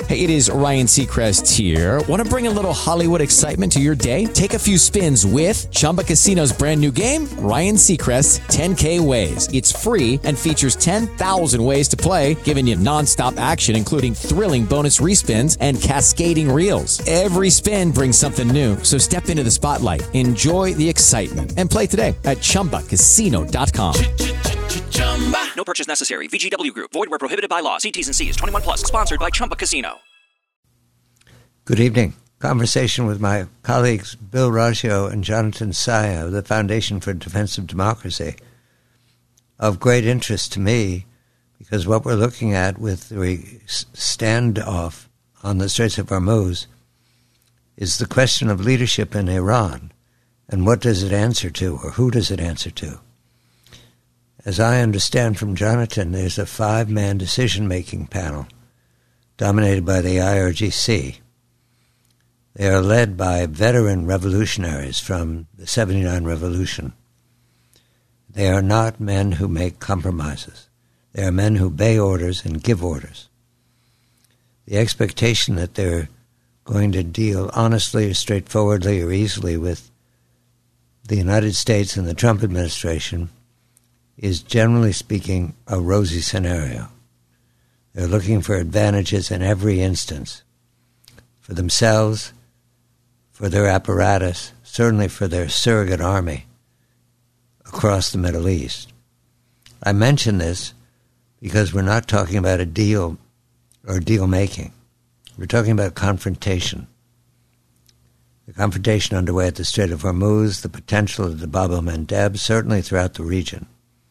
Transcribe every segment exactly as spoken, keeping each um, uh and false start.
Hey, it is Ryan Seacrest here. Want to bring a little Hollywood excitement to your day? Take a few spins with Chumba Casino's brand new game, Ryan Seacrest's ten K Ways. It's free and features ten thousand ways to play, giving you nonstop action, including thrilling bonus respins and cascading reels. Every spin brings something new, so step into the spotlight, enjoy the excitement, and play today at Chumba Casino dot com. No purchase necessary. V G W Group. Void where prohibited by law. See T's and C's. twenty-one plus. Sponsored by Chumba Casino. Good evening. Conversation with my colleagues Bill Raggio and Jonathan Saya of the Foundation for Defense of Democracy. Of great interest to me, because what we're looking at with the standoff on the Straits of Hormuz is the question of leadership in Iran, and what does it answer to, or who does it answer to? As I understand from Jonathan, there's a five-man decision-making panel dominated by the I R G C. They are led by veteran revolutionaries from the seventy-nine revolution. They are not men who make compromises. They are men who obey orders and give orders. The expectation that they're going to deal honestly or straightforwardly or easily with the United States and the Trump administration is, generally speaking, a rosy scenario. They're looking for advantages in every instance, for themselves, for their apparatus, certainly for their surrogate army across the Middle East. I mention this because we're not talking about a deal or deal-making. We're talking about confrontation. The confrontation underway at the Strait of Hormuz, the potential of the Bab el-Mandeb, certainly throughout the region.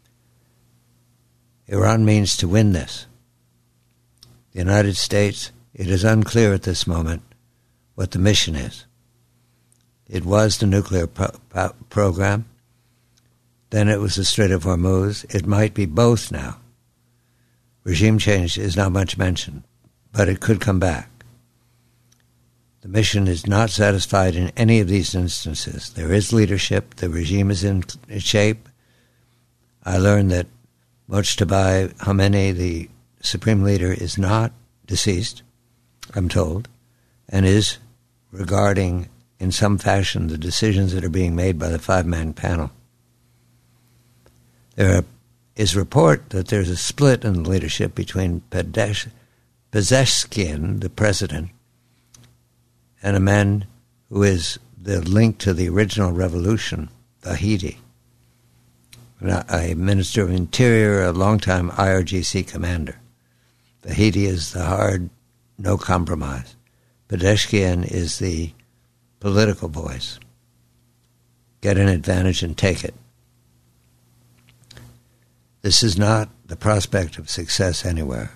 Iran means to win this. The United States, it is unclear at this moment what the mission is. It was the nuclear pro- pro- program. Then it was the Strait of Hormuz. It might be both now. Regime change is not much mentioned, but it could come back. The mission is not satisfied in any of these instances. There is leadership. The regime is in shape. I learned that Mojtaba Khamenei, the supreme leader, is not deceased, I'm told, and is regarding in some fashion the decisions that are being made by the five-man panel. There is report that there's a split in the leadership between Pezesh, Pezeshkian, the president, and a man who is the link to the original revolution, Vahidi, a minister of interior, a longtime I R G C commander. Vahidi is the hard, no compromise. Pezeshkian is the political voice. Get an advantage and take it. This is not the prospect of success anywhere.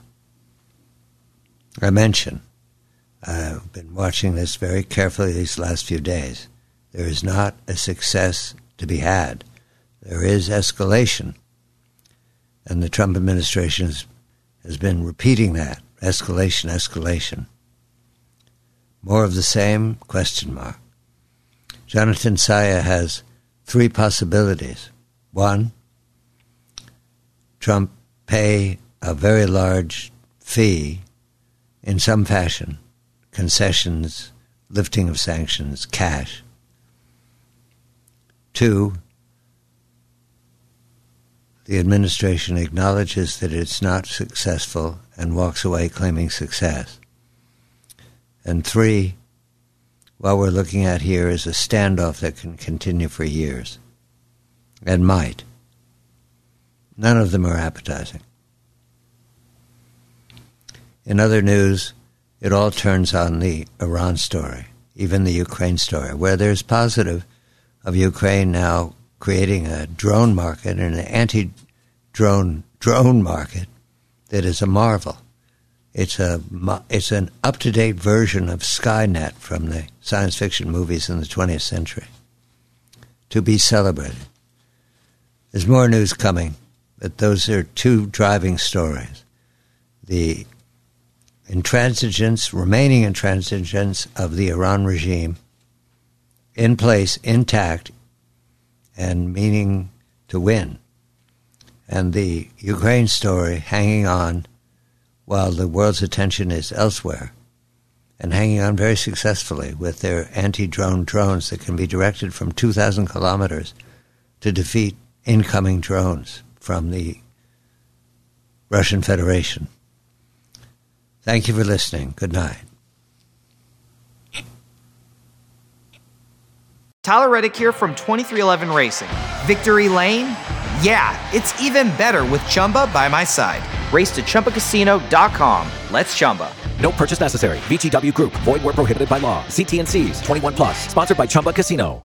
I mention, I've been watching this very carefully these last few days. There is not a success to be had. There is escalation. And the Trump administration has, has been repeating that. Escalation, escalation. More of the same? Question mark. Jonathan Saya has three possibilities. One, Trump pay a very large fee in some fashion, concessions, lifting of sanctions, cash. Two, the administration acknowledges that it's not successful and walks away claiming success. And three, what we're looking at here is a standoff that can continue for years, and might. None of them are appetizing. In other news, it all turns on the Iran story, even the Ukraine story, where there's positive of Ukraine now creating a drone market and an anti-drone drone market that is a marvel. It's a it's an up-to-date version of Skynet from the science fiction movies in the twentieth century. To be celebrated. There's more news coming, but those are two driving stories. The intransigence, remaining intransigence of the Iran regime in place, intact, and meaning to win. And the Ukraine story hanging on while the world's attention is elsewhere, and hanging on very successfully with their anti-drone drones that can be directed from two thousand kilometers to defeat incoming drones from the Russian Federation. Thank you for listening. Good night. Tyler Reddick here from twenty-three eleven Racing. Victory Lane? Yeah, it's even better with Chumba by my side. Race to Chumba Casino dot com. Let's Chumba. No purchase necessary. V G W Group. Void where prohibited by law. See T and C's. twenty-one plus. Sponsored by Chumba Casino.